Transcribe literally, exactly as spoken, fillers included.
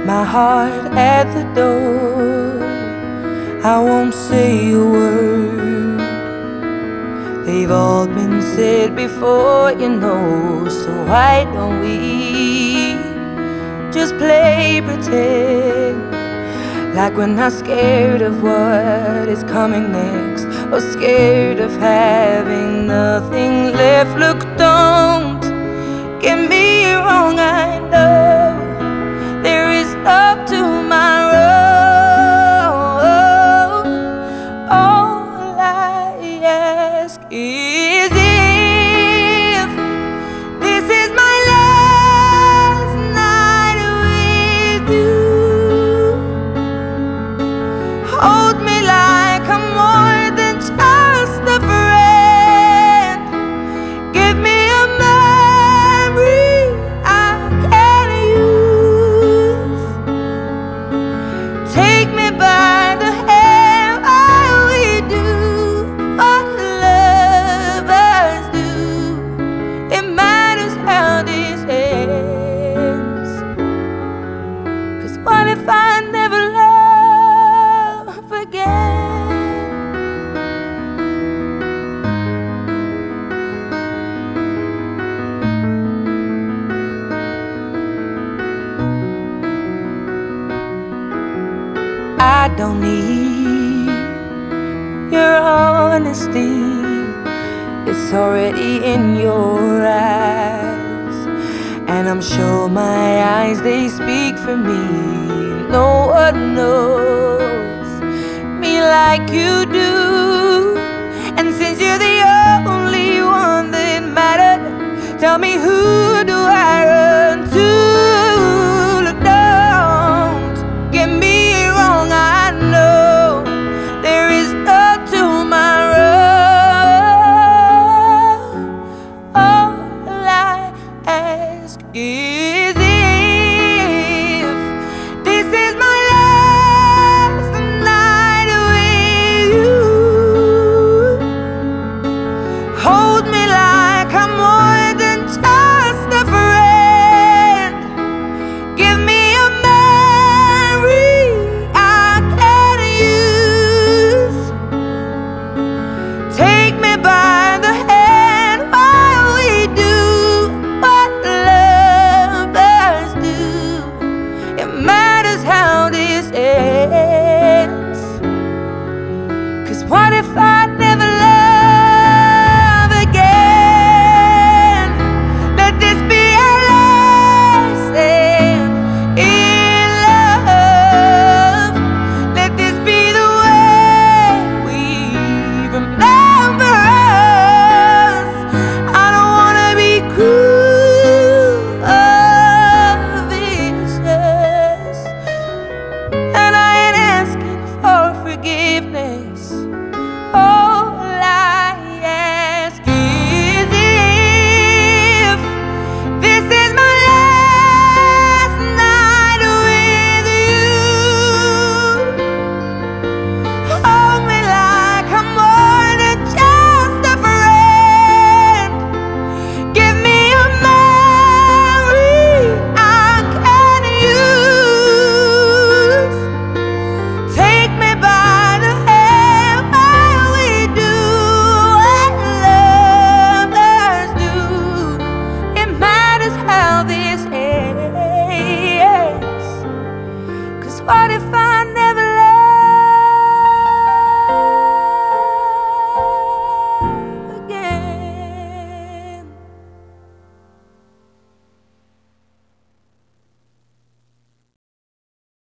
my heart at the door. I won't say a word. They've all been said before, you know. So why don't we just play pretend, like we're not scared of what is coming next, or scared of having nothing left. Look, don't get me wrong, I know there is love tomorrow. All I ask is if this is my last night with you, hold me like I'm more than just a friend. Give me a memory I can use. Take me by the hand while we do what lovers do. It matters how this ends, 'cause what if I never love again? I don't need your honesty, it's already in your eyes, and I'm sure my eyes, they speak for me. No one knows me like you do, and since you're the only one that mattered, tell me, who do I run to? Look, don't get me wrong, I know there is no tomorrow. All I ask is if this is my last night with you, hold me like I'm more than just a friend. Give me a memory I can use. Take me by the hand while we do what lovers do. It matters how this ends, 'cause what if I never love again? Let this be our last stand in love. Let this be the way we remember us. I don't wanna be cruel or vicious, and I ain't asking for forgiveness. All I ask is if this is my last night with you, hold me like I'm more than just a friend. Give me a memory I can use. Take me by the hand while we do what lovers do. It matters how this ends, 'cause what if I